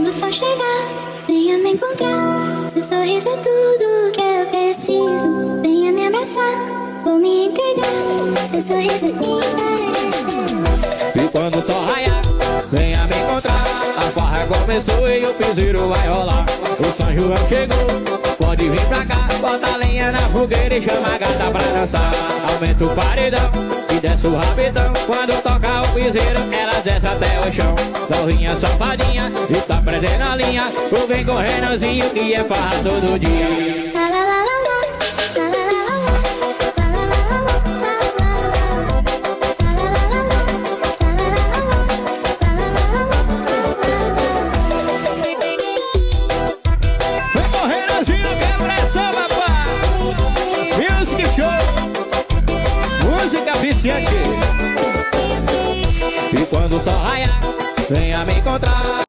o sol chegar, venha me encontrar. Seu sorriso é tudo que eu preciso. Venha me abraçar, vou me entregar. Seu sorriso me merece. E quando o sol raiar, venha me encontrar. A farra começou e o piseiro vai rolar. O São João chegou, pode vir pra cá. Bota a lenha na fogueira e chama a gata pra dançar. Aumenta o paredão e desce o rabetão. Quando toca o piseiro, elas descem até o chão. Novinha safadinha e tá prendendo a linha. Ou vem correndozinho que é farra todo dia. E quando o sol raiar, venha me encontrar.